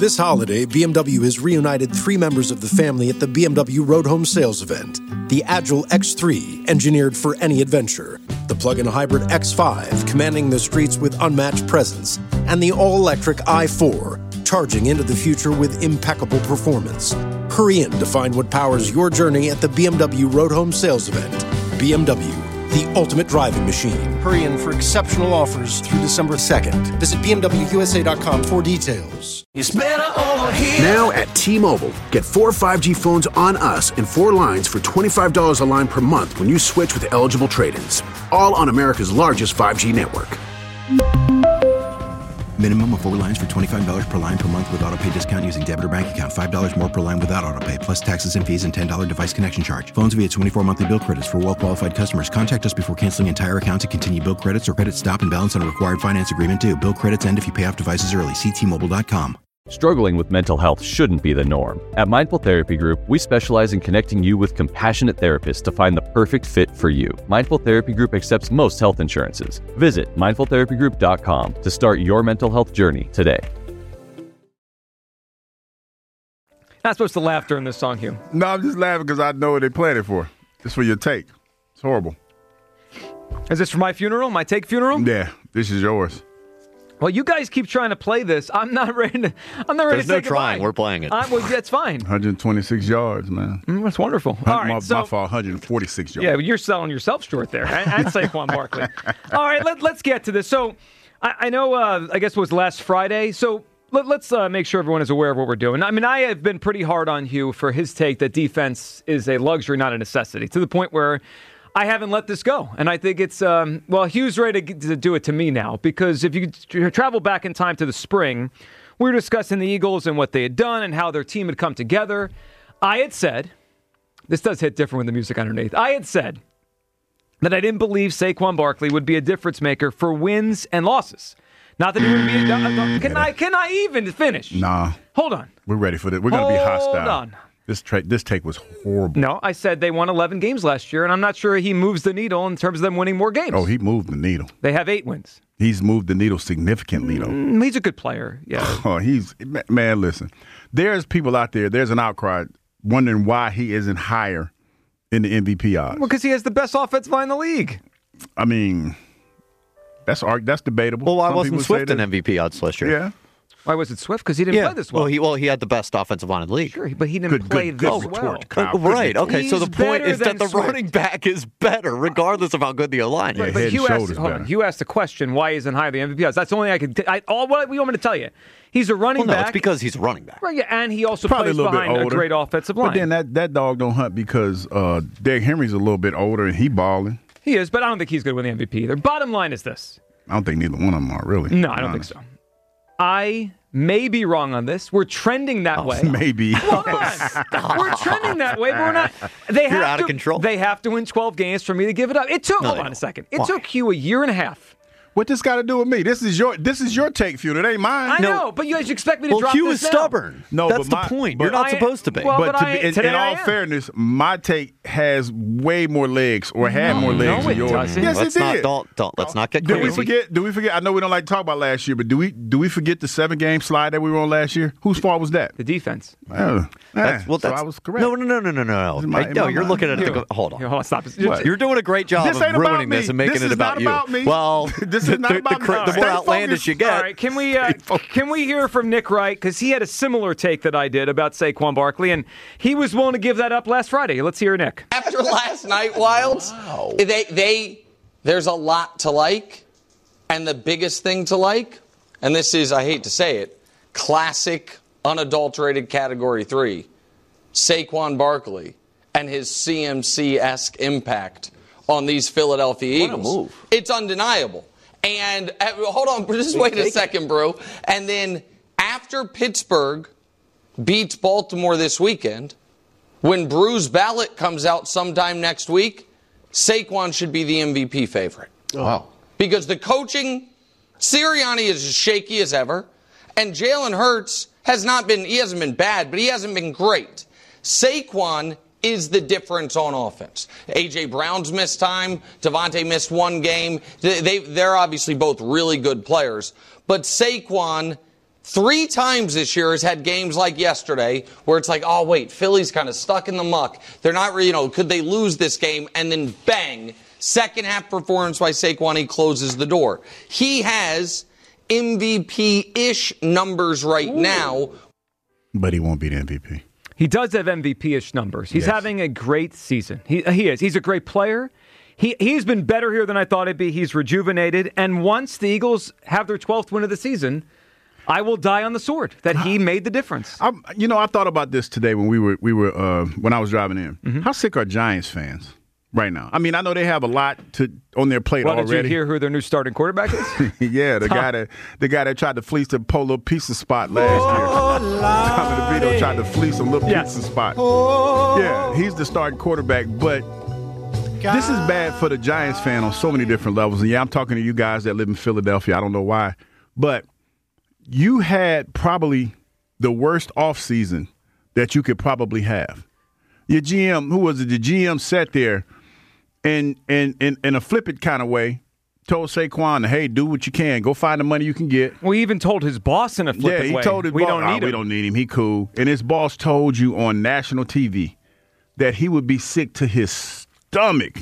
This holiday, BMW has reunited 3 members of the family at the BMW Road Home Sales event. The Agile X3, engineered for any adventure. The plug-in hybrid X5, commanding the streets with unmatched presence. And the all-electric i4, charging into the future with impeccable performance. Hurry in to find what powers your journey at the BMW Road Home Sales event. BMW, the ultimate driving machine. Hurry in for exceptional offers through December 2nd. Visit BMWUSA.com for details. It's better over here. Now at T-Mobile, get 4 5G phones on us and 4 lines for $25 a line per month when you switch with eligible trade-ins. All on America's largest 5G network. Minimum of 4 lines for $25 per line per month with autopay discount using debit or bank account. $5 more per line without autopay, plus taxes and fees and $10 device connection charge. Phones via 24 monthly bill credits for well-qualified customers. Contact us before canceling entire account to continue bill credits or credit stop and balance on required finance agreement due. Bill credits end if you pay off devices early. See T-Mobile.com. Struggling with mental health shouldn't be the norm. At Mindful Therapy Group, we specialize in connecting you with compassionate therapists to find the perfect fit for you. Mindful Therapy Group accepts most health insurances. Visit mindfultherapygroup.com to start your mental health journey today. Not supposed to laugh during this song, Hugh. No, I'm just laughing because I know what they planned it for. It's for your take. It's horrible. Is this for my funeral? My take funeral? Yeah, this is yours. Well, you guys keep trying to play this. I'm not ready to. There's say no goodbye. trying. We're playing it. Well, that's fine. 126 yards, man. That's wonderful. All right, my so, fault. 146 yards. Yeah, you're selling yourself short there. And Saquon Barkley. All right, let's get to this. So, I know. I guess it was last Friday. So let's make sure everyone is aware of what we're doing. I mean, I have been pretty hard on Hugh for his take that defense is a luxury, not a necessity, to the point where I haven't let this go. And I think it's, Hugh's ready to do it to me now. Because if you travel back in time to the spring, we were discussing the Eagles and what they had done and how their team had come together. I had said, this does hit different with the music underneath. I had said that I didn't believe Saquon Barkley would be a difference maker for wins and losses. Not that he would be. Can I even finish? Nah. Hold on. We're ready for this. We're going to be hostile. Hold on. This take was horrible. No, I said they won 11 games last year, and I'm not sure he moves the needle in terms of them winning more games. Oh, he moved the needle. They have 8 wins. He's moved the needle significantly, though. He's a good player, yeah. Oh, man, listen. There's people out there, there's an outcry wondering why he isn't higher in the MVP odds. Well, because he has the best offensive line in the league. I mean, that's debatable. Well, why wasn't Swift an MVP odds last year? Yeah. Why was it Swift? Because he didn't play this well. He had the best offensive line in the league. Sure, but he didn't play this well. Right. Okay. So the point is that the Swift. running back is better, regardless of how good the O-line is. But Hugh asked the question, why isn't higher than MVP odds? That's the only I could. All what you want me to tell you? He's a running back. It's because he's a running back. Right. Yeah, and he also Probably plays behind a great offensive line. But then that dog don't hunt because Derrick Henry's a little bit older and he balling. He is, but I don't think he's going to win the MVP either. Bottom line is this. I don't think neither one of them are really. No, I don't think so. I may be wrong on this. We're trending that way. Maybe. Hold on. We're trending that way, but we're not. You're out of control. They have to win 12 games for me to give it up. Hold on a second. It took you a year and a half. What this got to do with me? This is your take, Feud. It ain't mine. I know, but you guys expect me to drop Hugh this is stubborn. No, that's the point. You're not supposed to be. Well, but in all fairness, my take has way more legs, or had more legs than yours. Doesn't. Yes, it did. Let's not get crazy. Do we forget? I know we don't like to talk about last year, but do we forget the 7-game slide that we were on last year? Whose fault was that? The defense. So I was correct. No. You're looking at it. Hold on. Stop. You're doing a great job of ruining this and making it about you. Well, this is not about me. The more outlandish you get. All right, can we hear from Nick Wright? Because he had a similar take that I did about Saquon Barkley, and he was willing to give that up last Friday. Let's hear Nick. After last night, Wilds, there's a lot to like, and the biggest thing to like, and this is, I hate to say it, classic, unadulterated Category 3, Saquon Barkley and his CMC-esque impact on these Philadelphia Eagles. What a move. It's undeniable. And hold on, just wait a second, bro. And then after Pittsburgh beats Baltimore this weekend, when Bruce Ballot comes out sometime next week, Saquon should be the MVP favorite. Wow. Because the coaching, Sirianni is as shaky as ever, and Jalen Hurts hasn't been bad, but he hasn't been great. Saquon is the difference on offense. A.J. Brown's missed time. Devontae missed 1 game. They're obviously both really good players. But Saquon 3 times this year has had games like yesterday where it's like, oh, wait, Philly's kind of stuck in the muck. They're not, could they lose this game? And then bang, second half performance by Saquon, he closes the door. He has MVP-ish numbers right now. But he won't be the MVP. He does have MVP-ish numbers. He's having a great season. He is. He's a great player. He's been better here than I thought he'd be. He's rejuvenated. And once the Eagles have their 12th win of the season, I will die on the sword that he made the difference. I thought about this today when when I was driving in. Mm-hmm. How sick are Giants fans right now? I mean, I know they have a lot on their plate already. Did you hear who their new starting quarterback is? Yeah, the guy that tried to fleece the Polo Pizza spot last year. Tommy DeVito tried to fleece a little pizza spot. Yeah, he's the starting quarterback, but this is bad for the Giants fan on so many different levels. And yeah, I'm talking to you guys that live in Philadelphia. I don't know why, but you had probably the worst offseason that you could probably have. Your GM, who was it? The GM sat there and in a flippant kind of way told Saquon, hey, do what you can. Go find the money you can get. Well, he even told his boss in a flippant way. Yeah, he told his boss, we don't need him. He cool. And his boss told you on national TV that he would be sick to his stomach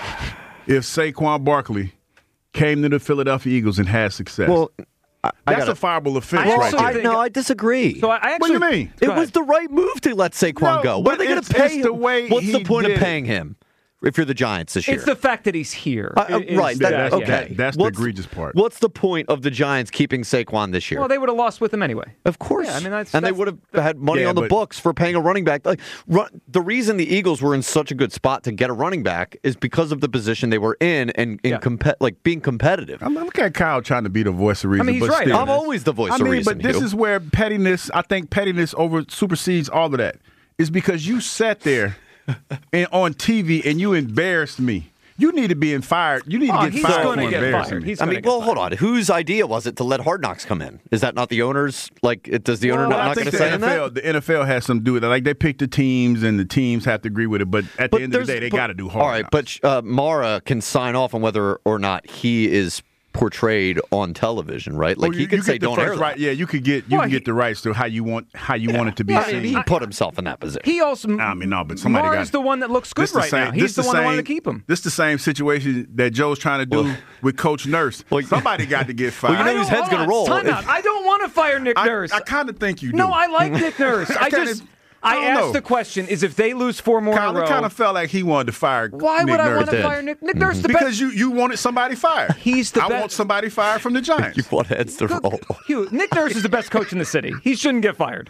if Saquon Barkley came to the Philadelphia Eagles and had success. Well, that's a fireable offense right there. I disagree. So what do you mean? It was the right move to let Saquon go. What are they going to pay him? What's the point of paying him if you're the Giants this year? It's the fact that he's here. Right. That's the egregious part. What's the point of the Giants keeping Saquon this year? Well, they would have lost with him anyway. Of course. Yeah, they would have had money on the books for paying a running back. The reason the Eagles were in such a good spot to get a running back is because of the position they were in and being competitive. I mean, look at Kyle trying to be the voice of reason. I mean, he's right. I'm always the voice of reason. But this is where pettiness supersedes all of that. Is because you sat there and on TV and you embarrassed me. You need to be fired. You need to get fired for embarrassing me. Hold on. Whose idea was it to let Hard Knocks come in? Is that not the owner's? Does the owner not going to say that? The NFL has something to do with it. They pick the teams, and the teams have to agree with it. But at the end of the day, they got to do Hard Knocks. All right, but Mara can sign off on whether or not he is portrayed on televion, right? He could say don't air that. Yeah, you could get the rights to how you want it to be seen. He put himself in that position. He also but somebody Mara's the one that looks good right now. He's the one that wanted to keep him. This is the same situation that Joe's trying to do with Coach Nurse. Somebody got to get fired. Well, his head's going to roll. Time out. I don't want to fire Nick Nurse. I kind of think you do. No, I like Nick Nurse. I asked the question, is if they lose 4 more in a row. It kind of felt like he wanted to fire Nick Nurse. Why would I want to fire Nick Nurse? Because you wanted somebody fired. He's the best. I want somebody fired from the Giants. You want heads to roll. Hugh, Nick Nurse is the best coach in the city. He shouldn't get fired.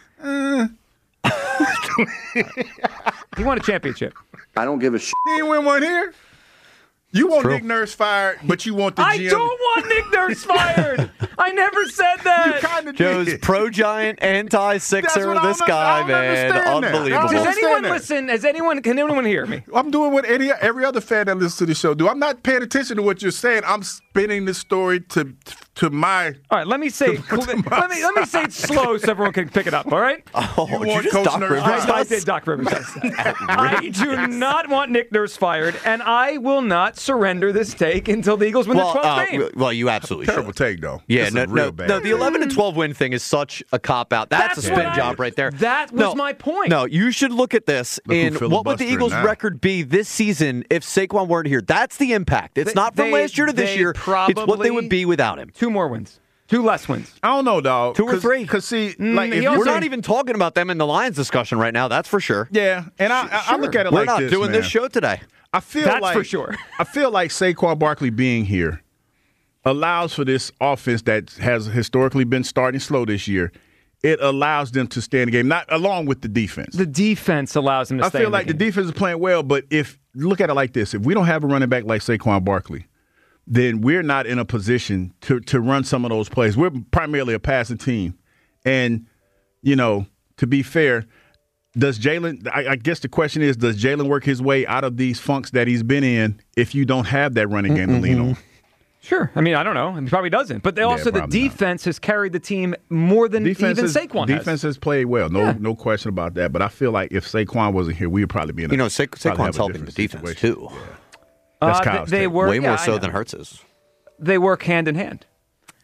He won a championship. I don't give a shit. He didn't win one here. You want Nick Nurse fired, but you want the GM. I don't want Nick Nurse fired. I never said that. You kind of Joe's did. pro-Giant, anti-Sixer. This guy, man, unbelievable. Does anyone listen? Can anyone hear me? I'm doing what every other fan that listens to the show do. I'm not paying attention to what you're saying. I'm spinning the story to my. All right, let me say it slow so everyone can pick it up. All right. Oh, you want Coach Nurse? I did Doc Rivers. I do not want Nick Nurse fired, and I will not surrender this take until the Eagles win the 12th game. Well, you absolutely terrible should. Take though. Yeah, no, the 11-12 win thing is such a cop out. That's a spin job right there. That was my point. No, you should look at this in what would the Eagles' record be this season if Saquon weren't here. That's the impact. It's not from last year to this year. It's what they would be without him. 2 more wins. 2 less wins. I don't know, dog. 2 or 3. Because see, we're not even talking about them in the Lions discussion right now. That's for sure. Yeah, and I look at it like this. We're not doing this show today. That's for sure. I feel like Saquon Barkley being here allows for this offense that has historically been starting slow this year. It allows them to stay in the game, not along with the defense. The defense allows them to stay in the game. I feel like the defense is playing well, but look at it like this. If we don't have a running back like Saquon Barkley, then we're not in a position to run some of those plays. We're primarily a passing team. And, to be fair, does Jalen – I guess the question is, does Jalen work his way out of these funks that he's been in if you don't have that running game to lean on? Sure. I mean, I don't know. He probably doesn't. But the defense has carried the team more than even Saquon has. Defense has played well. No question about that. But I feel like if Saquon wasn't here, we would probably be in a Saquon's helping the defense, too. Yeah. That's Kyle's they work, way more so than Hurts is. They work hand in hand.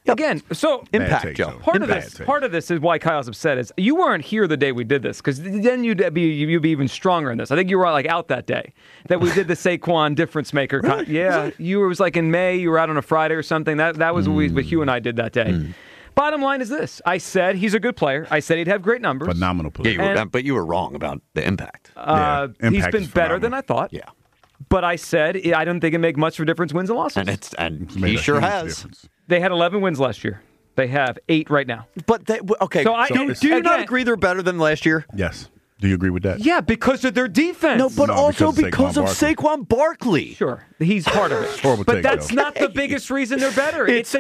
Again, so impact, Joe. Part of this is why Kyle's upset is you weren't here the day we did this, because then you'd be even stronger in this. I think you were out that day that we did the Saquon difference maker. Really? Yeah, it was in May. You were out on a Friday or something. That was what Hugh and I did that day. Bottom line is this: I said he's a good player. I said he'd have great numbers. Phenomenal player. Yeah, but you were wrong about the impact. He's been better than I thought. Yeah. But I said I don't think it make much of a difference wins and losses. And he sure has. Difference. They had 11 wins last year. They have 8 right now. But okay. So do you not agree they're better than last year? Yes. Do you agree with that? Yeah, because of their defense. No, but also because of Saquon Barkley. Sure, he's part of it. Horrible but take, that's though. not the biggest reason they're better. It's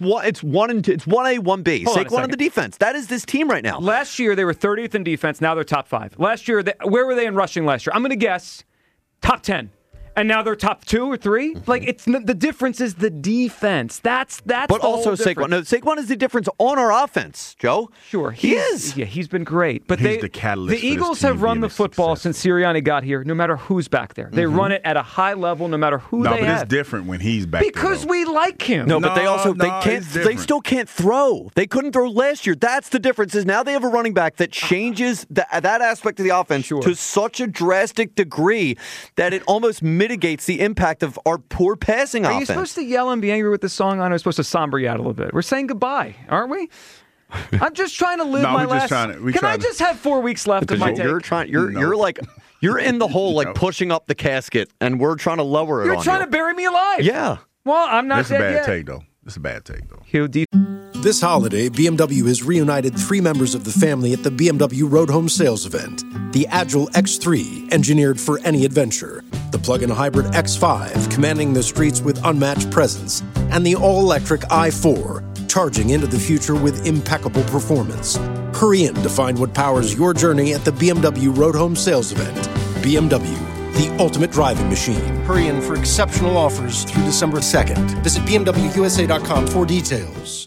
1A, 1B. Saquon on the defense. That is this team right now. Last year they were 30th in defense. Now they're top 5. Last year, where were they in rushing last year? I'm going to guess top 10. And now they're top 2 or 3. It's the difference is the defense. That's. But also Saquon. No, Saquon is the difference on our offense, Joe. Sure, he is. Yeah, he's been great. But he's the catalyst. The Eagles have run the football since Sirianni got here. No matter who's back there, they run it at a high level. No matter who they have. No, but it's different when he's back there. Because we like him. No, but they also they can't. They still can't throw. They couldn't throw last year. That's the difference. Is now they have a running back that changes that aspect of the offense to such a drastic degree that it almost mitigates the impact of our poor passing offense. Are you supposed to yell and be angry with the song on? Or are we supposed to somber you out a little bit? We're saying goodbye, aren't we? I'm just trying to live my last. Can I just have 4 weeks left of my take? You're in the hole, pushing up the casket, and we're trying to lower it. You're trying to bury me alive. Yeah. Well, I'm not dead yet. That's a bad take, though. This holiday, BMW has reunited 3 members of the family at the BMW Road Home Sales Event. The Agile X3, engineered for any adventure. The plug-in hybrid X5, commanding the streets with unmatched presence. And the all-electric i4, charging into the future with impeccable performance. Hurry in to find what powers your journey at the BMW Road Home Sales Event. BMW, the ultimate driving machine. Hurry in for exceptional offers through December 2nd. Visit BMWUSA.com for details.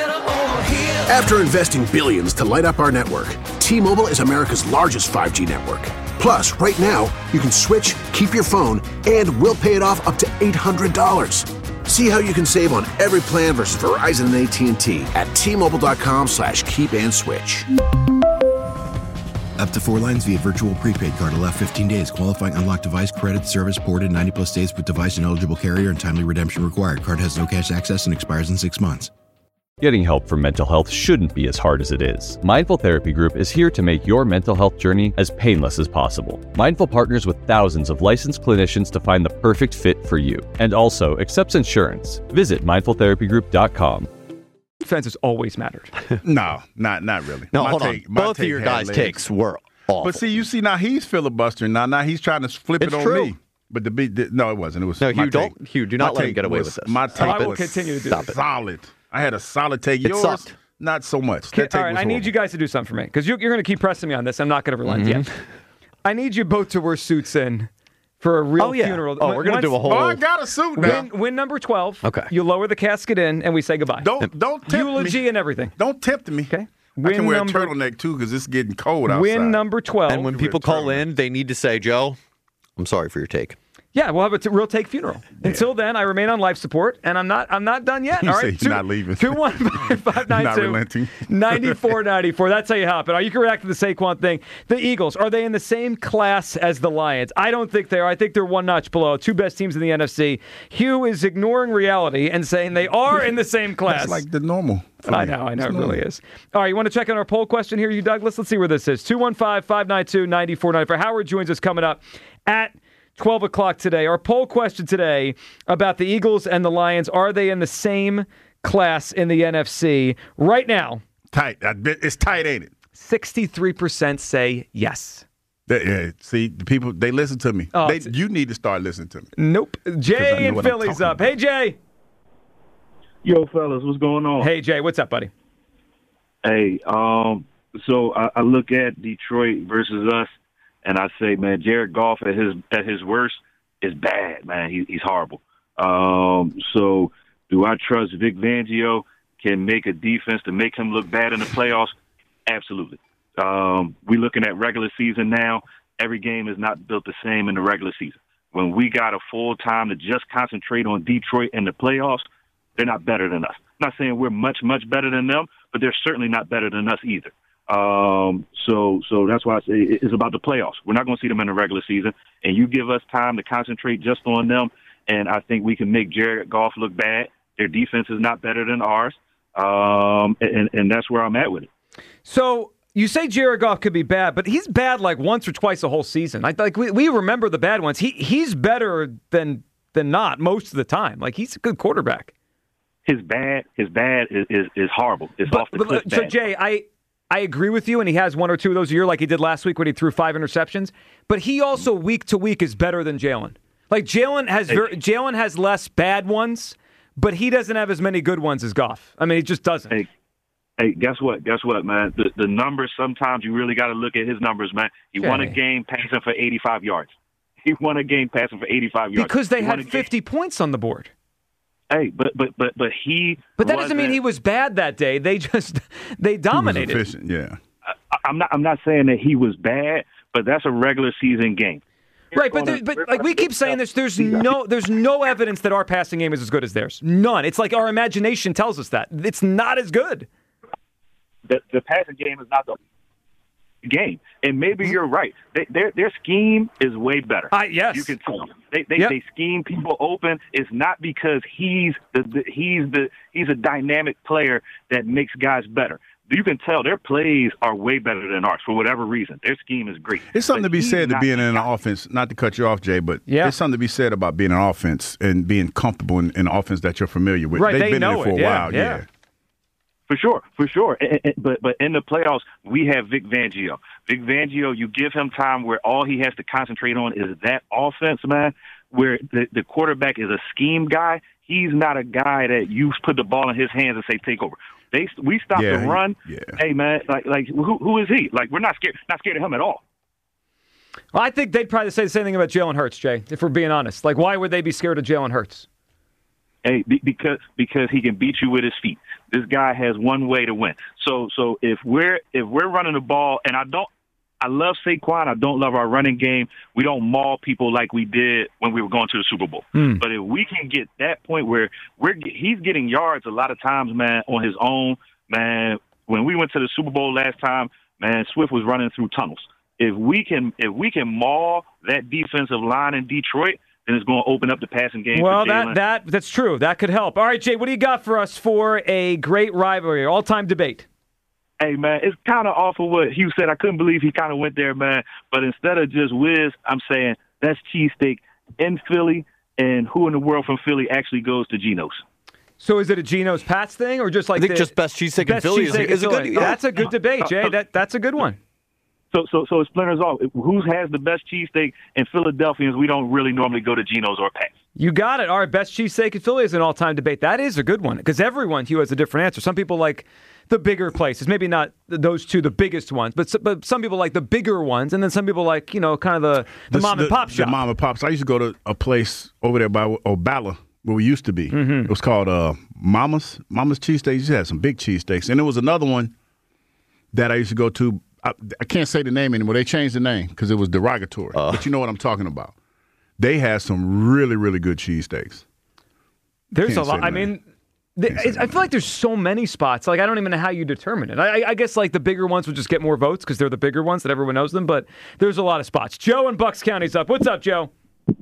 After investing billions to light up our network, T-Mobile is America's largest 5G network. Plus, right now, you can switch, keep your phone, and we'll pay it off up to $800. See how you can save on every plan versus Verizon and AT&T at T-Mobile.com/keep-and-switch. Up to 4 lines via virtual prepaid card. Allow 15 days. Qualifying unlocked device credit service ported 90-plus days with device and eligible carrier and timely redemption required. Card has no cash access and expires in 6 months. Getting help for mental health shouldn't be as hard as it is. Mindful Therapy Group is here to make your mental health journey as painless as possible. Mindful partners with thousands of licensed clinicians to find the perfect fit for you, and also accepts insurance. Visit mindfultherapygroup.com. Defense has always mattered. No, not really. No, hold on. Both of your guys' takes were awful. But see, now he's filibustering. Now he's trying to flip it on me. But no, it wasn't. It was no. Hugh, do not let him get away with this. My take I will continue to do this. Solid. I had a solid take. Yours sucked. Not so much. All right, I need you guys to do something for me because you're going to keep pressing me on this. I'm not going to relent yet. I need you both to wear suits in for a real funeral. Oh, we're going to do a whole. Oh, I got a suit now. Win number 12. Okay. You lower the casket in, and we say goodbye. Don't tempt eulogy me. and everything. Don't tempt me. Okay. I can wear a turtleneck too because it's getting cold outside. Win number 12. And when people call in, they need to say, Joe, I'm sorry for your take. Yeah, we'll have a real take funeral. Until then, I remain on life support, and I'm not done yet. You all say right, you're not leaving. 215-592-9494. That's how you hop it. You can react to the Saquon thing. The Eagles, are they in the same class as the Lions? I don't think they are. I think they're one notch below. 2 best teams in the NFC. Hugh is ignoring reality and saying they are in the same class. That's like the normal. I know, it really is. All right, you want to check on our poll question here, you Douglas? Let's see where this is. 215-592-9494. Howard joins us coming up at 12 o'clock today. Our poll question today about the Eagles and the Lions, are they in the same class in the NFC? Right now. Tight. It's tight, ain't it? 63% say yes. See, the people, they listen to me. You need to start listening to me. Nope. Jay in Philly's up. Hey, Jay. Yo, fellas, what's going on? Hey, Jay, what's up, buddy? Hey, so I look at Detroit versus us, and I say, man, Jared Goff at his worst is bad, man. He's horrible. So do I trust Vic Fangio can make a defense to make him look bad in the playoffs? Absolutely. We're looking at regular season now. Every game is not built the same in the regular season. When we got a full time to just concentrate on Detroit in the playoffs, they're not better than us. not saying we're much better than them, but they're certainly not better than us either. So that's why I say it's about the playoffs. We're not going to see them in the regular season, and you give us time to concentrate just on them, and I think we can make Jared Goff look bad. Their defense is not better than ours, and that's where I'm at with it. So you say Jared Goff could be bad, but he's bad like once or twice a whole season. We remember the bad ones. He's better than not most of the time. Like, he's a good quarterback. His bad is horrible. It's off the cliff bad. So Jay, I agree with you, and he has one or two of those a year like he did last week when he threw 5 interceptions. But he also week to week is better than Jalen. Like, Jalen has less bad ones, but he doesn't have as many good ones as Goff. I mean, he just doesn't. Hey, guess what, man? The numbers, sometimes you really got to look at his numbers, man. He won a game passing for 85 yards. He won a game passing for 85 yards. Because they had 50 points on the board. Hey, but he. But that doesn't mean he was bad that day. They dominated. He was efficient, yeah. I'm not saying that he was bad, but that's a regular season game. Right, but like we keep saying this, there's no evidence that our passing game is as good as theirs. None. It's like our imagination tells us that it's not as good. The passing game is not the game, and maybe you're right. Their scheme is way better. Yes, you can tell. They scheme people open. It's not because he's a dynamic player that makes guys better. You can tell their plays are way better than ours for whatever reason. Their scheme is great. It's something to be said to being in an offense, not to cut you off, Jay, but there's something to be said about being in an offense and being comfortable in an offense that you're familiar with. Right, They've been in it for a while. Yeah. For sure. But in the playoffs, we have Vic Fangio. Vic Fangio, you give him time where all he has to concentrate on is that offense, man, where the quarterback is a scheme guy. He's not a guy that you put the ball in his hands and say, take over. We stop the run. Yeah. Hey, man, like who is he? Like, we're not scared of him at all. Well, I think they'd probably say the same thing about Jalen Hurts, Jay, if we're being honest. Like, why would they be scared of Jalen Hurts? Hey, because he can beat you with his feet. This guy has one way to win. So if we're running the ball, and I love Saquon. I don't love our running game. We don't maul people like we did when we were going to the Super Bowl. But if we can get that point where he's getting yards a lot of times, man, on his own, man. When we went to the Super Bowl last time, man, Swift was running through tunnels. If we can maul that defensive line in Detroit, then it's going to open up the passing game. Well, for Jalen. that's true. That could help. All right, Jay, what do you got for us for a great rivalry, all-time debate? Hey, man, it's kind of off of what Hugh said. I couldn't believe he kind of went there, man. But instead of just whiz, I'm saying that's cheesesteak in Philly, and who in the world from Philly actually goes to Geno's? So is it a Geno's Pats thing, or just like just best cheesesteak in Philly is a good? That's a good debate, Jay. That's a good one. So it splinters off. Who has the best cheesesteak in Philadelphia? We don't really normally go to Geno's or Pat's. You got it. Our best cheesesteak in Philly is an all-time debate. That is a good one because everyone, Hugh, has a different answer. Some people like the bigger places, maybe not those two, the biggest ones, but some people like the bigger ones, and then some people like, kind of the mom and pop shop. The mom and pops. I used to go to a place over there by O'Balla where we used to be. Mm-hmm. It was called Mama's Cheesesteaks. You had some big cheesesteaks, and there was another one that I used to go to. I can't say the name anymore. They changed the name because it was derogatory. But you know what I'm talking about. They had some really, really good cheesesteaks. There's a lot. I mean, I feel like there's so many spots. Like, I don't even know how you determine it. I guess, like, the bigger ones would just get more votes because they're the bigger ones that everyone knows them. But there's a lot of spots. Joe in Bucks County's up. What's up, Joe?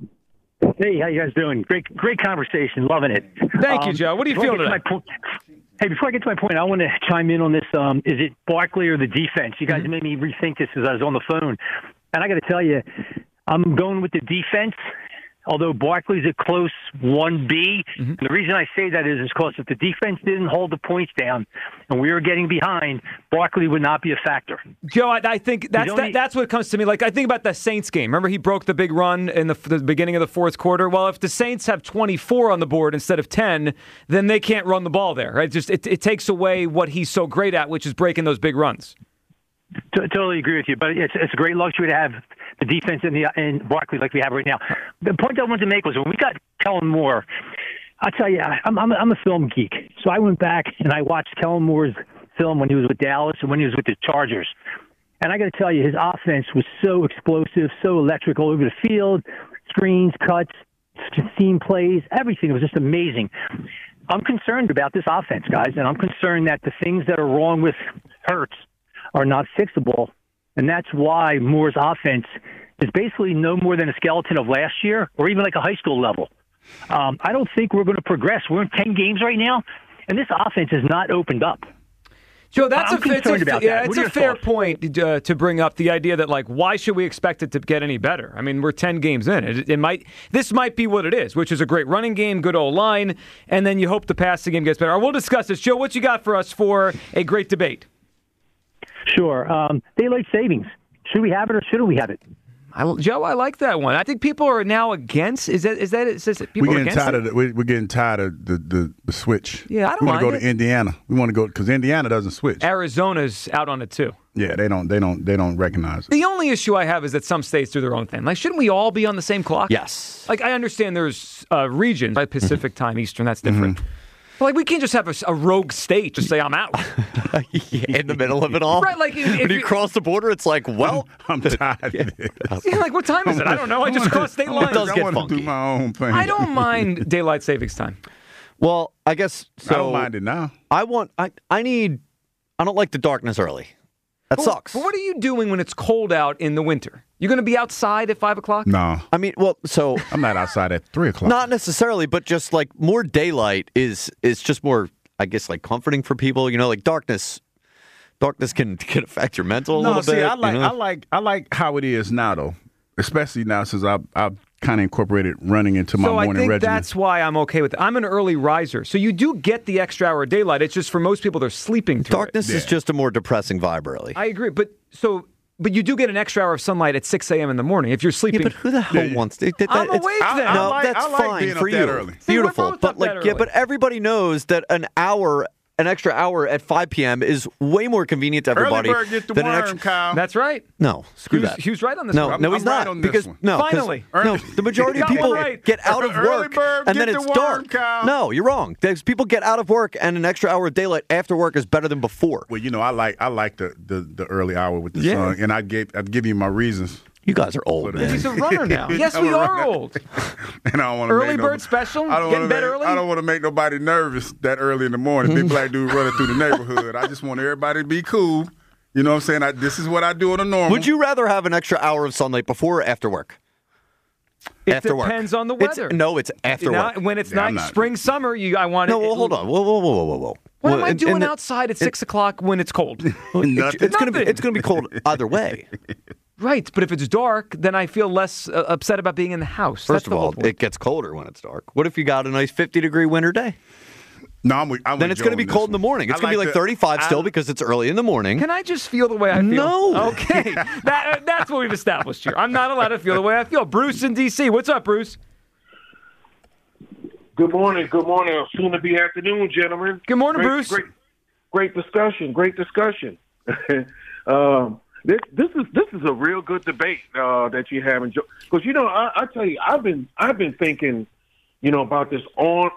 Hey, how you guys doing? Great conversation. Loving it. Thank you, Joe. What are you feeling today? Hey, before I get to my point, I want to chime in on this. Is it Barkley or the defense? You guys made me rethink this as I was on the phone. And I got to tell you, I'm going with the defense, although Barkley's a close 1B. And the reason I say that is because if the defense didn't hold the points down and we were getting behind, Barkley would not be a factor. Joe, I think that's what comes to me. Like, I think about the Saints game. Remember he broke the big run in the beginning of the fourth quarter? Well, if the Saints have 24 on the board instead of 10, then they can't run the ball there. Right? It takes away what he's so great at, which is breaking those big runs. Totally agree with you, but it's a great luxury to have the defense in Barkley like we have right now. The point I wanted to make was when we got Kellen Moore, I'll tell you, I'm a film geek, so I went back and I watched Kellen Moore's film when he was with Dallas and when he was with the Chargers. And I got to tell you, his offense was so explosive, so electric all over the field, screens, cuts, seam plays, everything. It was just amazing. I'm concerned about this offense, guys, and I'm concerned that the things that are wrong with Hurts are not fixable, and that's why Moore's offense is basically no more than a skeleton of last year or even like a high school level. I don't think we're going to progress. We're in 10 games right now, and this offense has not opened up. Joe, it's a fair thoughts? point to bring up the idea that, like, why should we expect it to get any better? I mean, we're 10 games in. This might be what it is, which is a great running game, good old line, and then you hope the passing game gets better. All right, we'll discuss this. Joe, what you got for us for a great debate? Sure. Daylight savings. Should we have it or shouldn't we have it? Joe, I like that one. I think people are now against. Is that people we're are getting against tired it? of we're getting tired of the switch. Yeah, I don't We want to mind go it. to Indiana. We want to go because Indiana doesn't switch. Arizona's out on it too. Yeah, they don't recognize it. The only issue I have is that some states do their own thing. Like, shouldn't we all be on the same clock? Yes. Like, I understand there's regions, like Pacific time, Eastern, that's different. But, like, we can't just have a rogue state just say, I'm out. In the middle of it all. Right, like, if when you you- cross the border, it's like, well, I'm tired of this. Yeah, like, what time is it? I don't know. I just crossed state lines. does get I want to do funky. my own thing. I don't mind daylight savings time. well, I guess so. I don't mind it now. I don't like the darkness early. That sucks. But what are you doing when it's cold out in the winter? You're going to be outside at 5 o'clock? No, I mean, well, so I'm not outside at 3 o'clock. not necessarily, but just like more daylight is just more, I guess, like comforting for people. You know, like darkness can affect your mental a No, little see, bit. I like how it is now though, especially now since I've kind of incorporated running into my So I morning think regimen. that's why I'm okay with it. I'm an early riser, so you do get the extra hour of daylight. It's just for most people, they're sleeping through Darkness is just a more depressing vibe early. I agree, but you do get an extra hour of sunlight at 6 a.m. in the morning if you're sleeping. Yeah, but who the hell wants to? I'm awake then. No, I that's like fine being for up that you. early. See, we're Beautiful, both but up that like, yeah, early. but everybody knows that an extra hour at 5 p.m. is way more convenient to everybody Early bird get the than an worm, extra. Kyle. That's right. No, screw Hughes, that. Hughes right on this No, one. no, he's I'm right not on this because one. no, 'cause- Finally. no. The majority of Got one people right. get out of Early work bird, and get then the it's worm, dark. Kyle. No, you're wrong. There's people get out of work and an extra hour of daylight after work is better than before. Well, you know, I like the early hour with the Yeah. sun, and I've given you my reasons. You guys are old, man. He's a runner now. Yes, I'm we a are runner. old. And I don't want to Early bird special? I don't Get in wanna bed make, early? I don't want to make nobody nervous that early in the morning. Big black dude running through the neighborhood. I just want everybody to be cool. You know what I'm saying? This is what I do on a normal. Would you rather have an extra hour of sunlight before or after work? It After work. depends on the weather. It's after Now, work. when it's Yeah, I'm not not- spring, summer, I want No, it. well, hold on. Whoa. What am I And- doing and- outside at 6 o'clock when it's cold? Nothing. It's gonna be Nothing. cold either way. Right, but if it's dark, then I feel less upset about being in the house. First That's of the all, whole point. it gets colder when it's dark. What if you got a nice 50-degree winter day? No, I'm Then with it's Joe going to be on this cold in the one. morning. It's I going to be like 35 still because it's early in the morning. Can I just feel the way I feel? No. Okay, that's what we've established here. I'm not allowed to feel the way I feel. Bruce in D.C., what's up, Bruce? Good morning. Soon to be afternoon, gentlemen. Good morning, Bruce. Great discussion. This is a real good debate that you're having, because I tell you, I've been thinking, about this on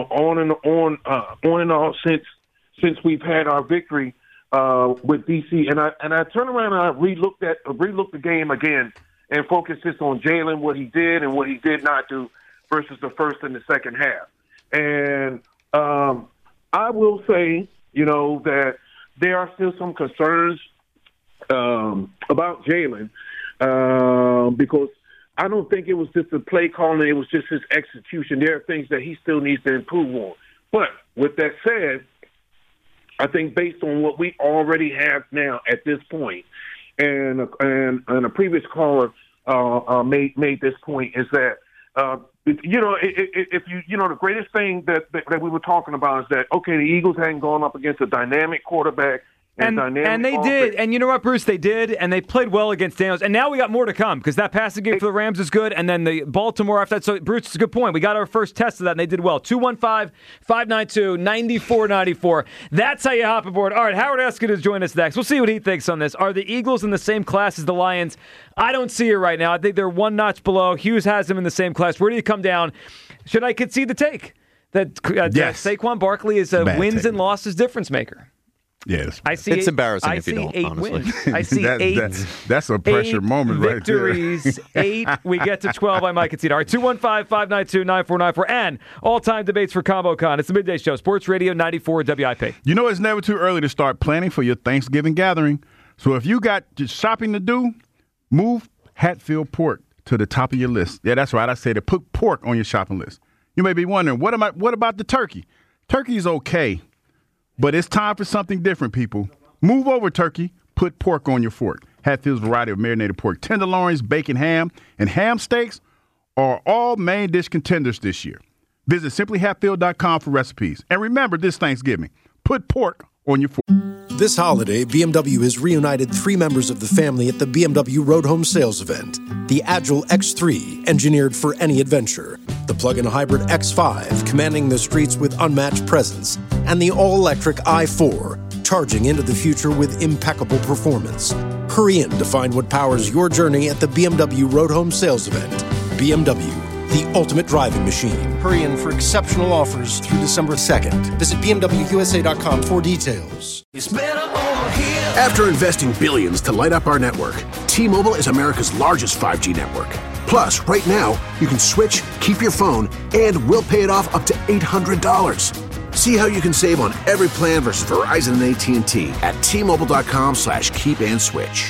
and off since we've had our victory with DC, and I turn around and I relooked the game again and focused just on Jalen, what he did and what he did not do versus the first and the second half. And I will say, that there are still some concerns about Jalen because I don't think it was just the play calling, it was just his execution. There are things that he still needs to improve on. But with that said, I think based on what we already have now at this point, and a previous caller made this point, is that if the greatest thing that we were talking about is that, okay, the Eagles hadn't gone up against a dynamic quarterback And they did. And you know what, Bruce? They did, and they played well against Daniels. And now we got more to come because that passing game for the Rams is good, and then the Baltimore after that. So, Bruce, it's a good point. We got our first test of that, and they did well. 215-592-9494. That's how you hop aboard. All right, Howard Eskin is joining us next. We'll see what he thinks on this. Are the Eagles in the same class as the Lions? I don't see it right now. I think they're one notch below. Hughes has them in the same class. Where do you come down? Should I concede the take that Yes. Saquon Barkley is a Bad wins take. and losses difference maker? Yes. It's embarrassing if you don't, 8 honestly. wins. I see that's a pressure moment right there. Victories, 8. We get to 12. I might concede. All right, 215-592-9494. And all-time debates for ComboCon. It's the Midday Show, Sports Radio 94 WIP. You know it's never too early to start planning for your Thanksgiving gathering. So if you got just shopping to do, move Hatfield Pork to the top of your list. Yeah, that's right. I said to put pork on your shopping list. You may be wondering, what about the turkey? Turkey's okay. But it's time for something different, people. Move over turkey, put pork on your fork. Hatfield's variety of marinated pork tenderloins, bacon, ham, and ham steaks are all main dish contenders this year. Visit simplyhatfield.com for recipes. And remember this Thanksgiving, put pork on your fork. This holiday, BMW has reunited 3 members of the family at the BMW Road Home Sales Event. The Agile X3, engineered for any adventure. The plug-in hybrid X5, commanding the streets with unmatched presence. And the all-electric i4, charging into the future with impeccable performance. Hurry in to find what powers your journey at the BMW Road Home Sales Event. BMW, the ultimate driving machine. Hurry in for exceptional offers through December 2nd. Visit BMWUSA.com for details. After investing billions to light up our network, T-Mobile is America's largest 5G network. Plus, right now, you can switch, keep your phone, and we'll pay it off up to $800. See how you can save on every plan versus Verizon and AT&T at T-Mobile.com/keep-and-switch.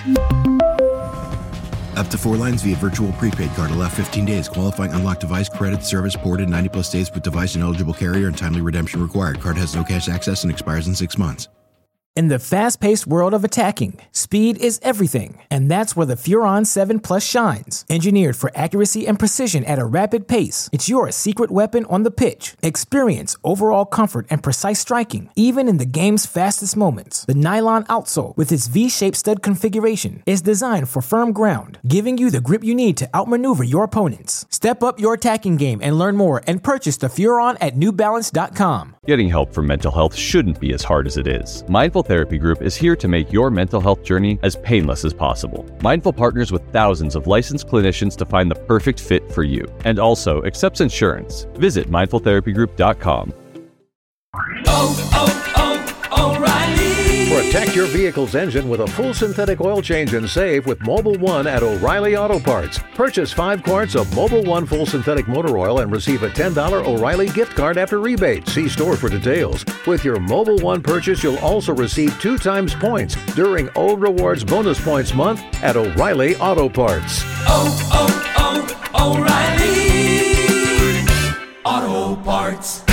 Up to 4 lines via virtual prepaid card. Allow 15 days. Qualifying unlocked device credit service ported 90-plus days with device and eligible carrier and timely redemption required. Card has no cash access and expires in 6 months. In the fast-paced world of attacking, speed is everything, and that's where the Furon 7 Plus shines. Engineered for accuracy and precision at a rapid pace, it's your secret weapon on the pitch. Experience overall comfort and precise striking, even in the game's fastest moments. The nylon outsole, with its V-shaped stud configuration, is designed for firm ground, giving you the grip you need to outmaneuver your opponents. Step up your attacking game and learn more and purchase the Furon at NewBalance.com. Getting help for mental health shouldn't be as hard as it is. Mindful Therapy Group is here to make your mental health journey as painless as possible. Mindful partners with thousands of licensed clinicians to find the perfect fit for you, and also accepts insurance. Visit mindfultherapygroup.com. O'Reilly. Protect your vehicle's engine with a full synthetic oil change and save with Mobil 1 at O'Reilly Auto Parts. Purchase 5 quarts of Mobil 1 full synthetic motor oil and receive a $10 O'Reilly gift card after rebate. See store for details. With your Mobil 1 purchase, you'll also receive 2 times points during O Rewards Bonus Points Month at O'Reilly Auto Parts. O'Reilly Auto Parts.